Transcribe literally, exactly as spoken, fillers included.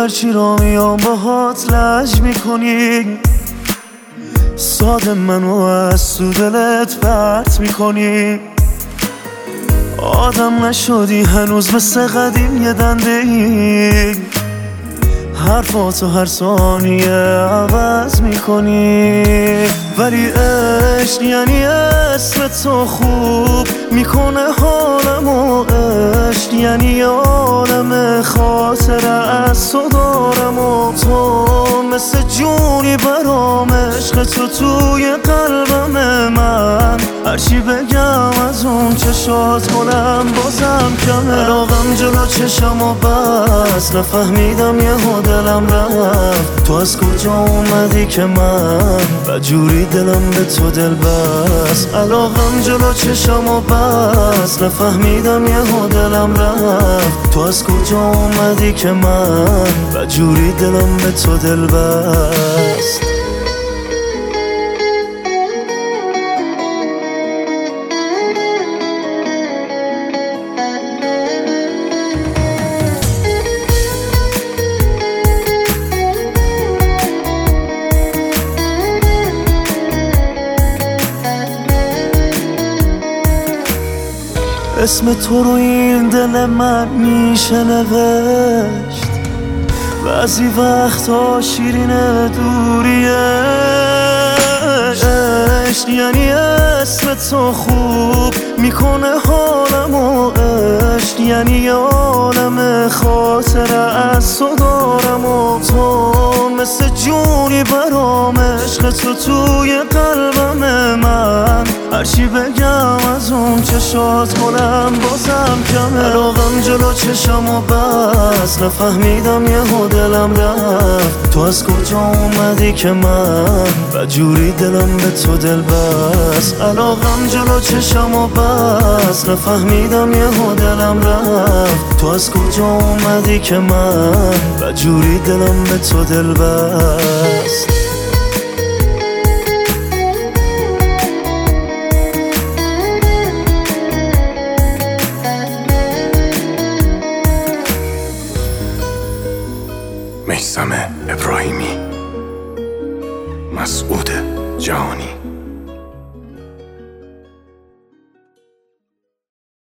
هرچی را میام باهات لج میکنی، ساده منو از تو دلت پرت میکنی. آدم نشدی هنوز مثل قدیم یه دنده ای، حرفاتو هر ثانیه عوض میکنی. ولی عشق یعنی اسم تو خوب میکنه حالمو، عشق یعنی عالم خاطره از تو دارم و تو مثل جونی برام، عشق تو توی قلبم من. هرچی بگم از اون چشات کنم بازم کمه. علاقم جلو چشم و بس، نفهمیدم یهو دلم رفت. تو از کجا اومدی که من بجوری دلم به تو دل بس. علاقم جلو چشم و بس، نفهمیدم یهو دلم رفت. تو از کجا اومدی که من بجوری دلم به تو دل بس. اسم تو رو این دل من میشه نوشت، بعضی وقتا شیرین دوریه. عشق یعنی اسم تو خوب میکنه حالمو، عشق یعنی عالم خاطره از تو دارم و تو مثل جونی برام، عشق تو توی قلبم من. هرچی بگم از اون چشات کنم بازم کمه. علاقم جلو چشم و بس، نفهمیدم یهو دلم رفت. تو از کجا اومدی که من بجوری دلم به تو دل بس. علاقم جلو چشم و بس، نفهمیدم یهو دلم رفت. تو از کجا اومدی که من بجوری دلم به تو دل بس. میثم ابراهیمی، مسعود جهانی.